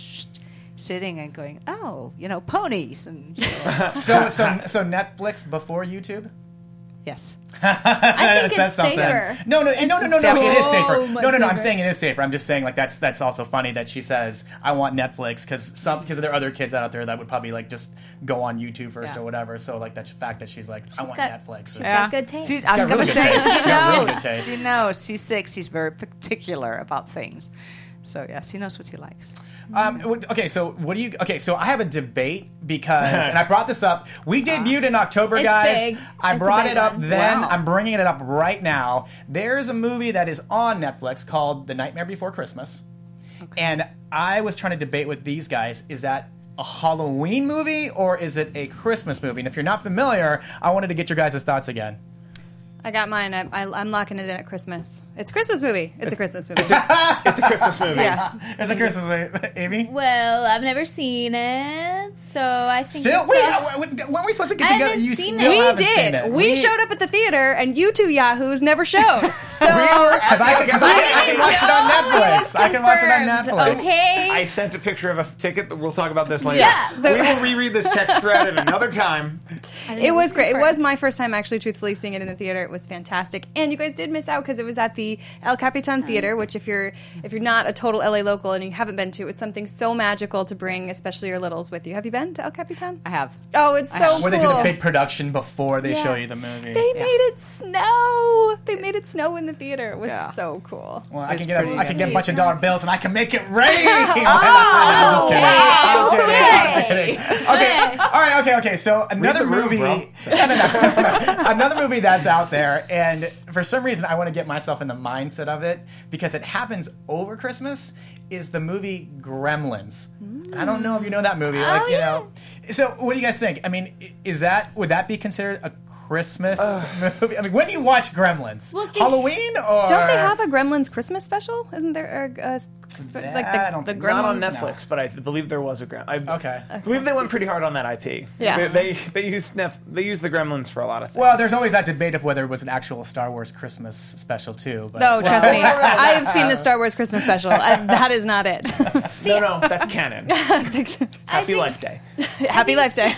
sitting and going, oh, you know, ponies and so so so Netflix before YouTube. yes. I think Says it's something. safer. No, no, no, no, no, no. It is so safer. much No, no, no. I'm safer. saying it is safer. I'm just saying like that's that's also funny that she says I want Netflix because some because there are other kids out there that would probably like just go on YouTube first Yeah. or whatever. So like that fact that she's like I want got- Netflix. she's is- got good taste. She's, I was got going really to good say, taste. she She's got really knows. good taste. She knows. She's six. She's very particular about things. So, yeah, she knows what she likes. Um, w- okay, so what do you? Okay, so I have a debate because, and I brought this up. We debuted in October, It's guys. big. I It's a brought big it up one. then. Wow. I'm bringing it up right now. There's a movie that is on Netflix called The Nightmare Before Christmas, and I was trying to debate with these guys: is that a Halloween movie or is it a Christmas movie? And if you're not familiar, I wanted to get your guys' thoughts again. I got mine. I, I, I'm locking it in at Christmas. It's a Christmas movie. It's, a Christmas movie. It's a Christmas movie. yeah. It's a Christmas movie, Amy. Well, I've never seen it, so I think Still, it's wait, a- uh, weren't we supposed to get I together? haven't You seen still it. We haven't seen did. it. We, showed up at the theater, and you two yahoos never showed. So Because I, because I, I can watch it on Netflix. I can watch it on Confirmed. Netflix. Okay. I sent a picture of a ticket. We'll talk about this later. Yeah. We will reread this text thread at another time. it was great. It was my first time actually truthfully seeing it in the theater. It was fantastic. And you guys did miss out because it was at the El Capitan Theater, which if you're if you're not a total L A local and you haven't been to, it's something so magical to bring, especially your littles with you. Have you been to El Capitan? I have. Oh, it's so Were cool. they do the cool. big production before they Yeah. show you the movie. They made it snow. They made it snow in the theater. It was Yeah. so cool. well, I It's can get a, pretty I can get a good. bunch of dollar bills and I can make it rain. Oh, I'm just kidding. I'm just kidding. I'm kidding. Okay. Okay. All right. Okay. Okay. So another the room, movie, bro. No, no, no. another movie that's out there, and for some reason I want to get myself in the mindset of it because it happens over Christmas. Is the movie Gremlins? And I don't know if you know that movie. Like Oh, you yeah. know. So what do you guys think? I mean, i- is that would that be considered a Christmas movie? I mean, when do you watch Gremlins? Well, see- Halloween or Don't they have a Gremlins Christmas special? Isn't there a, a That like I the, don't the think Gremlins? so. Not on No. Netflix, but I believe there was a Gremlins. I Okay. believe they went pretty hard on that I P. Yeah. They they, they used Nef- they used the Gremlins for a lot of things. Well, there's always that debate of whether it was an actual Star Wars Christmas special too. But No, trust me. I have seen the Star Wars Christmas special. I, that is not it. no, no, that's canon. Happy Life Day. Happy Life Day.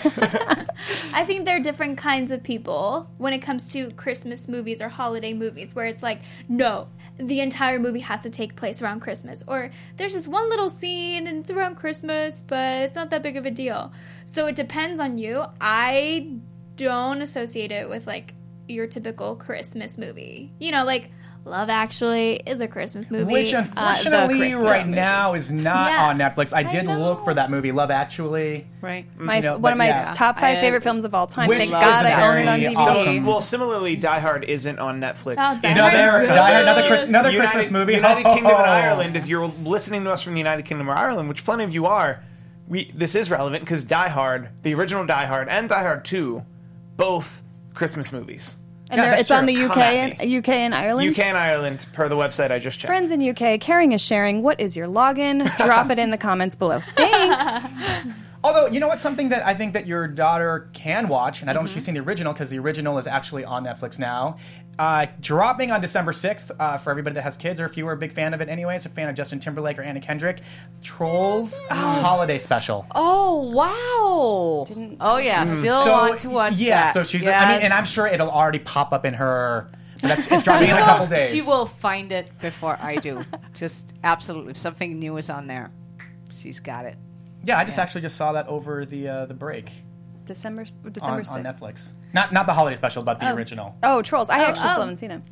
I think there are different kinds of people when it comes to Christmas movies or holiday movies where it's like, no, the entire movie has to take place around Christmas. Or there's just one little scene and it's around Christmas, but it's not that big of a deal. So it depends on you. I don't associate it with like your typical Christmas movie. You know, like Love Actually is a Christmas movie. Which Uh, unfortunately Christmas right movie. now is not Yeah. on Netflix. I did know. look for that movie, Love Actually. Right. My, You know, one but of my yeah. top five I- favorite films of all time. Which Thank is God I own it on very D V D. awesome. Well, similarly, Die Hard isn't on Netflix. Oh, Die Another, Hard's Die Hard, good. another, Chris, another United- Christmas movie. United Oh. Kingdom and Ireland. If you're listening to us from the United Kingdom or Ireland, which plenty of you are, we this is relevant because Die Hard, the original Die Hard, and Die Hard two, both Christmas movies. And Yeah, there, that's it's on true. the U Come K at and me. U K and Ireland. U K and Ireland, per the website I just checked. Friends in U K, caring is sharing. What is your login? Drop it in the comments below. Thanks. Although, you know what? Something that I think that your daughter can watch, and I don't know if she's seen the original because the original is actually on Netflix now. Uh, dropping on December sixth uh, for everybody that has kids, or if you were a big fan of it anyways, a fan of Justin Timberlake or Anna Kendrick, Trolls Holiday Special. Oh wow! oh yeah, still want to watch yeah, that. so she's. I mean, Yes. and I'm sure it'll already pop up in her. But that's it's dropping in a couple days. She will find it before I do. Just absolutely, if something new is on there, she's got it. Yeah, I just actually just saw that over the uh, the break December December on, sixth. on Netflix. Not not the holiday special, but the original. Oh, Trolls. I Oh, actually still oh. haven't seen it.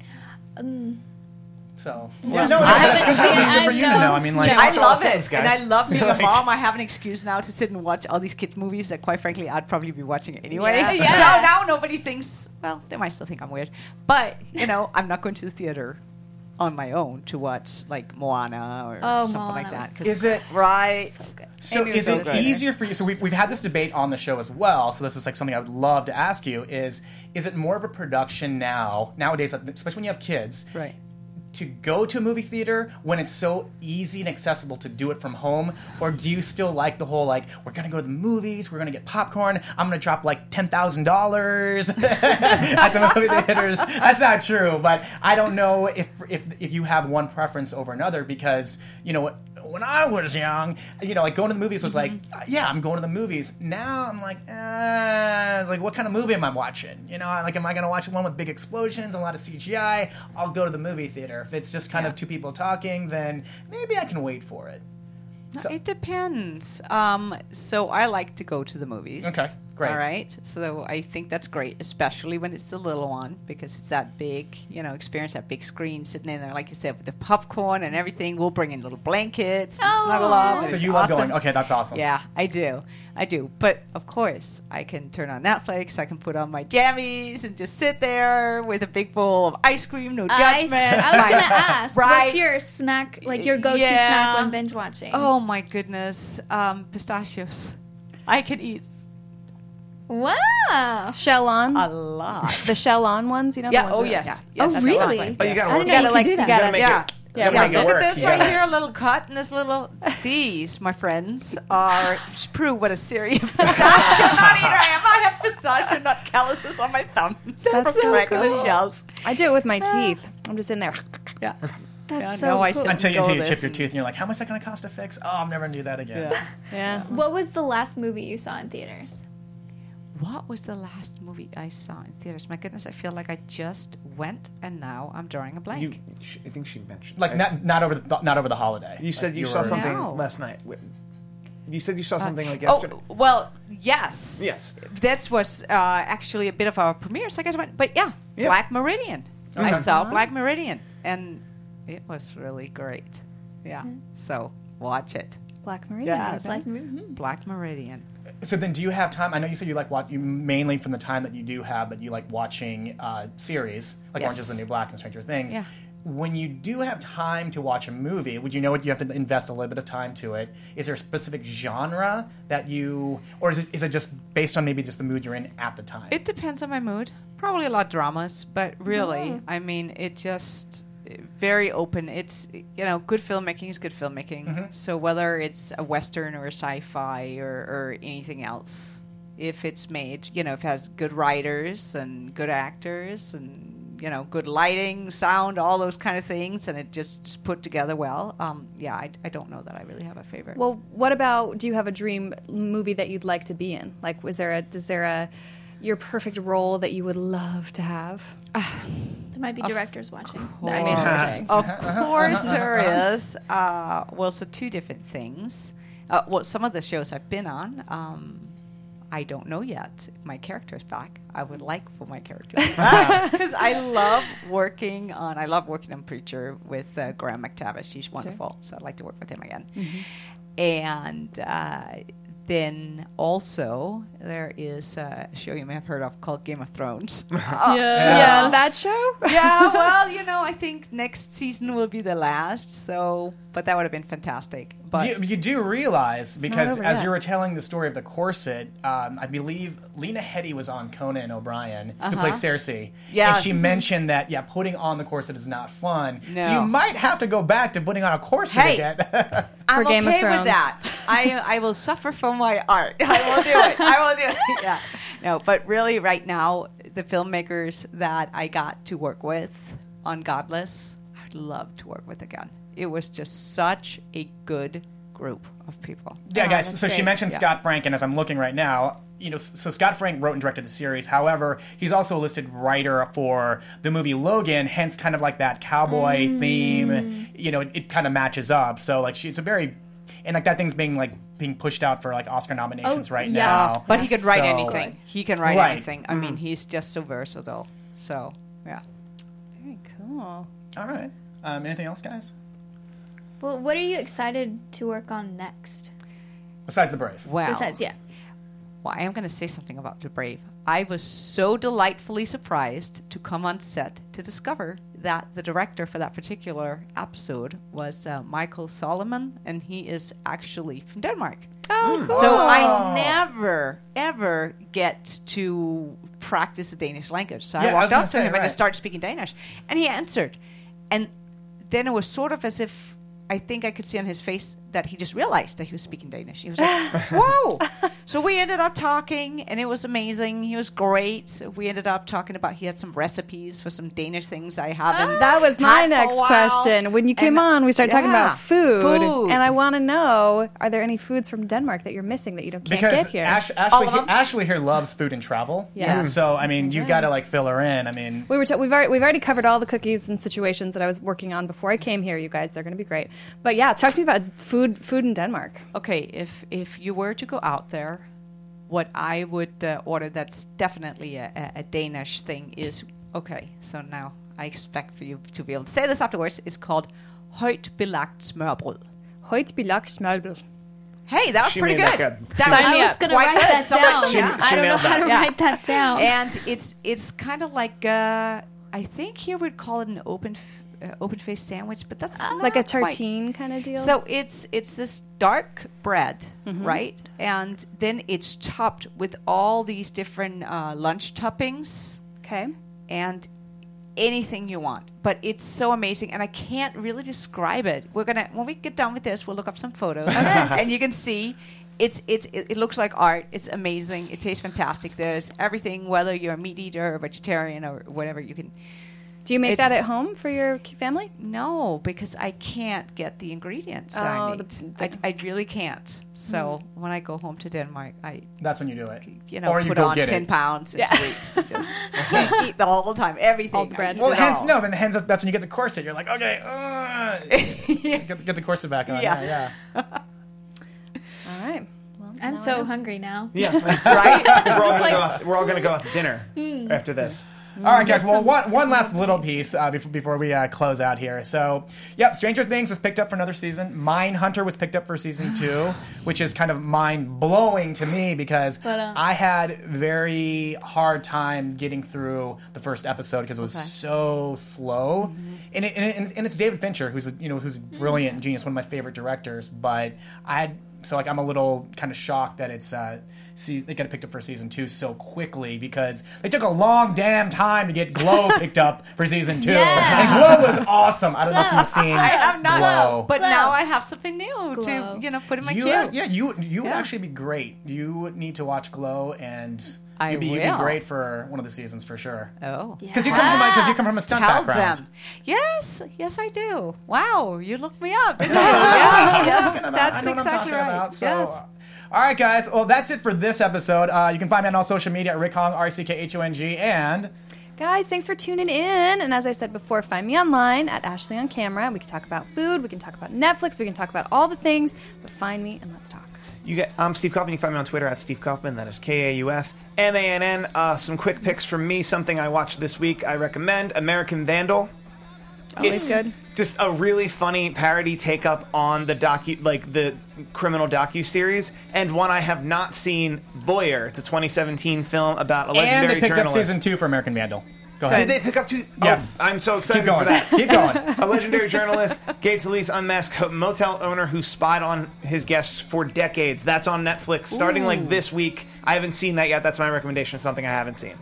So yeah, no, no, I that's good, haven't seen that's it. good for I you to know. know. I mean, like, I watch all love the it, things, and guys. I love being a Like- mom. I have an excuse now to sit and watch all these kids' movies that, quite frankly, I'd probably be watching anyway. Yeah. Yeah. So now nobody thinks. Well, they might still think I'm weird, but you know, I'm not going to the theater on my own to watch like Moana or Oh, something Moana like that. was 'cause- is it? right? So Amy was is so it good. easier for you? So we've, we've had this debate on the show as well. So this is like something I would love to ask you: is is it more of a production now nowadays, especially when you have kids, Right. to go to a movie theater when it's so easy and accessible to do it from home, or do you still like the whole like we're gonna go to the movies, we're gonna get popcorn, I'm gonna drop like ten thousand dollars at the movie theaters? That's not true, but I don't know if if if you have one preference over another because you know. When I was young, you know, like going to the movies was like, yeah, I'm going to the movies. Now I'm like, eh, it's like, what kind of movie am I watching? You know, like, am I going to watch one with big explosions, a lot of C G I? I'll go to the movie theater. If it's just kind of two people talking, then maybe I can wait for it. So- It depends. Um, so I like to go to the movies. Okay, great. All right. So I think that's great, especially when it's the little one, because it's that big, you know, experience, that big screen sitting in there, like you said, with the popcorn and everything. We'll bring in little blankets and snuggle up. and So it's you love awesome. going. Okay, that's awesome. Yeah, I do. I do. But of course, I can turn on Netflix. I can put on my jammies and just sit there with a big bowl of ice cream, no I, judgment. I was gonna ask, Right. what's your snack, like your go-to Yeah. snack when binge watching? Oh my goodness, um, pistachios. I can eat wow! Shell on. a lot. The shell on ones, you know? Yeah. the ones Oh that- yes. yeah. yes Oh, that's really? the last one. Oh, you gotta I work. didn't You know gotta you like, could do you that. gotta, make Yeah. it. Yeah, You gotta yeah. make it Look work. at this You right gotta- here, a little cut, and this little. These, my friends, are just prove what a serious pistachio nut eater I am. I have pistachio nut calluses on my thumbs That's from so regular cool. shells. I do it with my teeth. I'm just in there. Yeah. That's Yeah, so no, I cool. sit- Until you, Go until you this chip your and- tooth and you're like, how much is that going to cost to fix? Oh, I'm never going to do that again. Yeah. Yeah. What was the last movie you saw in theaters? What was the last movie I saw in theaters? My goodness, I feel like I just went and now I'm drawing a blank. You, sh- I think she mentioned. Like I- not not over the not over the holiday. You said Like, you saw were- something No. last night. Wh- You said you saw something like Oh, yesterday. well, yes. Yes. This was uh, actually a bit of a premiere, so I guess I went, but yeah, Yeah. Black Meridian. I Okay. saw Black Meridian, and it was really great. Yeah, so watch it. Black Meridian. Yes. Black Mirror. Black Meridian. So then, do you have time? I know you said you like watch you mainly from the time that you do have that you like watching uh, series like Yes. Orange Is the New Black and Stranger Things. Yeah. When you do have time to watch a movie, would you know what you have to invest a little bit of time to it? Is there a specific genre that you, or is it is it just based on maybe just the mood you're in at the time? It depends on my mood. Probably a lot of dramas, but really, I mean, it just very open. It's, you know, good filmmaking is good filmmaking. Mm-hmm. So whether it's a Western or a sci-fi or, or anything else, if it's made, you know, if it has good writers and good actors and, you know, good lighting, sound, all those kind of things, and it just is put together well, um, yeah, I, I don't know that I really have a favorite. Well, what about, do you have a dream movie that you'd like to be in? Like, was there a, is there a, your perfect role that you would love to have? There might be directors watching. That makes sense. Of course there is. Uh, well, so two different things. Uh, well, some of the shows I've been on, um, I don't know yet if my character is back. I would like for my character to be back. Because I love working on, I love working on Preacher with uh, Graham McTavish. He's wonderful. So I'd like to work with him again. Mm-hmm. And uh, then also there is a show you may have heard of called Game of Thrones. Yeah. Yeah, that show? Yeah, well, you know, I think next season will be the last, so, but that would have been fantastic. But you, you do realize, because over as yet. you were telling the story of the corset, um, I believe Lena Headey was on Conan O'Brien, who plays Cersei. Yes. And she mentioned that, yeah, putting on the corset is not fun. So No. you might have to go back to putting on a corset Hey. again. I'm For Game of okay with Thrones. that. I I will suffer for my art. I will do it. I will do it. Yeah. No, but really, right now, the filmmakers that I got to work with on Godless, I'd love to work with again. It was just such a good group of people. Yeah, Oh, guys. that's So she great. mentioned Yeah. Scott Frank, and as I'm looking right now, you know, so Scott Frank wrote and directed the series. However, he's also a listed writer for the movie Logan. Hence, kind of like that cowboy Mm. theme. You know, it, it kind of matches up. So, like, she, it's a very, and like that thing's being like being pushed out for like Oscar nominations Oh, right yeah. now. But he could write So- anything. He can write Right. anything. I mean, he's just so versatile. So, yeah. Very cool. All right. Um, anything else, guys? Well, what are you excited to work on next? Besides The Brave. Wow. Besides, yeah. Well, I am going to say something about The Brave. I was so delightfully surprised to come on set to discover that the director for that particular episode was uh, Michael Solomon, and he is actually from Denmark. Oh, cool. So I never, ever get to practice the Danish language. So Yeah, I I was walked gonna up to say, him and right. just started speaking Danish. And he answered. And then it was sort of as if I think I could see on his face that he just realized that he was speaking Danish. He was like, whoa! So we ended up talking, and it was amazing. He was great. We ended up talking about, he had some recipes for some Danish things I haven't That was my had for a next while. question. When you came And- on, we started talking yeah, about food, food. and I want to know: are there any foods from Denmark that you're missing that you don't can't Because get here? Ash, All Ashley, of he- them? Ashley here loves food and travel. Yes. So, I mean, you've got to like fill her in. I mean, we were t- we've already we've already covered all the cookies and situations that I was working on before I came here. You guys, they're going to be great. But yeah, talk to me about food food in Denmark. Okay, if if you were to go out there, what I would uh, order that's definitely a, a, a Danish thing is, okay, so now I expect for you to be able to say this afterwards, is called højt belagt smørbrød. Højt belagt smørbrød. Hey, that was She pretty made good. that good. That Sign was, me I was up. going to Quite write good. that Someone- down. She- I she don't know nailed how that. to Yeah. write that down. and it's it's kind of like, uh, I think here we'd call it an open f- uh, open faced sandwich, but that's not Like a quite. tartine kind of deal. So it's it's this dark bread, right? And then it's topped with all these different uh, lunch toppings okay. and anything you want. But it's so amazing, and I can't really describe it. We're gonna when we get done with this, we'll look up some photos, and you can see. It's it's it, it looks like art. It's amazing. It tastes fantastic. There's everything, whether you're a meat eater or vegetarian or whatever. You can. Do you make It's- that at home for your k- family? No, because I can't get the ingredients that I Oh, need. the- the- I, I really can't. So when I go home to Denmark, I that's when you do it. you know or you put go on get ten it. pounds in Yeah. two weeks. And just eat the whole time, everything. All the bread. I eat Well, it hence all. no, then hence that's when you get the corset. You're like, okay, uh, get, get the corset back on. Yeah. Yeah, yeah. All right. I'm so hungry now. Yeah, Right? we're all gonna go out, we're all gonna go out to dinner after this. All right, guys. Well, one, one last little piece uh, before, before we uh, close out here. So, yep, Stranger Things was picked up for another season. Mindhunter was picked up for season two, which is kind of mind-blowing to me because But, uh, I had very hard time getting through the first episode because it was Okay. so slow. And, it, and, it, and it's David Fincher, who's a, you know who's a brilliant genius, one of my favorite directors. But I had, so like I'm a little kind of shocked that it's. Uh, See, they got it picked up for season two so quickly because they took a long damn time to get Glow picked up for season two. Yeah. And Glow was awesome. I don't know if Glow. you've seen I have not, Glow. but Glow. now I have something new Glow. to you know put in my you, queue. yeah, you you would Yeah. actually be great. You would need to watch Glow, and I you'd be, you'd be will. great for one of the seasons for sure. Oh, Because you come from because you come from a stunt Tell background. them. Yes, yes, I do. Wow, you looked me up. Didn't you? Yeah, yes, Talking about- I that's know what I'm exactly talking right. about, so- Yes. All right, guys. Well, that's it for this episode. Uh, you can find me on all social media at Rick Hong, R C K H O N G, and Guys, thanks for tuning in. And as I said before, find me online at Ashley on Camera. We can talk about food, we can talk about Netflix, we can talk about all the things, but find me and let's talk. You get, I'm Steve Kaufman. You can find me on Twitter at Steve Kaufman. That is K A U F M A N N. Uh, some quick picks from me. Something I watched this week. I recommend American Vandal. Always It's good. Just a really funny parody take up on the docu, like the criminal docu series, and one I have not seen. Voyeur. It's a twenty seventeen film about a and legendary they picked journalist. up season two for American Vandal. Go Did ahead. they pick up two? Yes. Oh, I'm so Just keep excited going. for that. Keep going. A legendary journalist, Gates Elise, unmasked a motel owner who spied on his guests for decades. That's on Netflix starting like this week. I haven't seen that yet. That's my recommendation. Something I haven't seen.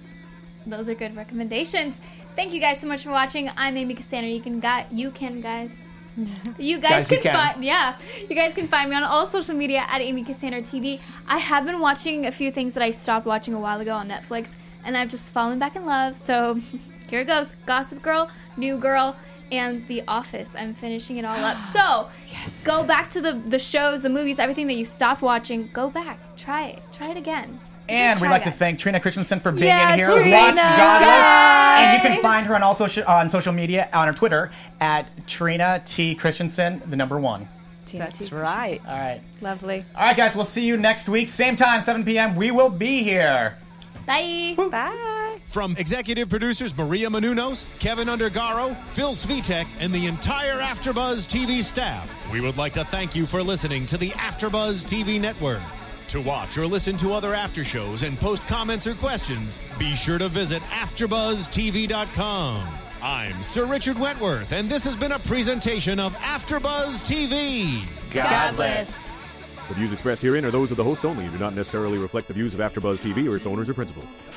Those are good recommendations. Thank you guys so much for watching. I'm Amy Cassandra. You can got you can guys. You guys, Guys, you can, can. find yeah. You guys can find me on all social media at Amy Cassandra T V. I have been watching a few things that I stopped watching a while ago on Netflix, and I've just fallen back in love. So here it goes: Gossip Girl, New Girl, and The Office. I'm finishing it all up. So go back to the the shows, the movies, everything that you stopped watching. Go back, try it, try it again. And we'd Try, like to guys. thank Trina Christensen for being Yeah, in here. Trina! Watch Godless. Yay! And you can find her on all social, on social media, on her Twitter, at Trina T. Christensen, the number one. That's right. All right. Lovely. All right, guys. We'll see you next week. Same time, seven p.m. We will be here. Bye. Bye. From executive producers Maria Menounos, Kevin Undergaro, Phil Svitek, and the entire AfterBuzz T V staff, we would like to thank you for listening to the AfterBuzz T V network. To watch or listen to other after shows and post comments or questions, be sure to visit after buzz T V dot com. I'm Sir Richard Wentworth, and this has been a presentation of AfterBuzz T V. God bless. The views expressed herein are those of the hosts only and do not necessarily reflect the views of AfterBuzz T V or its owners or principals.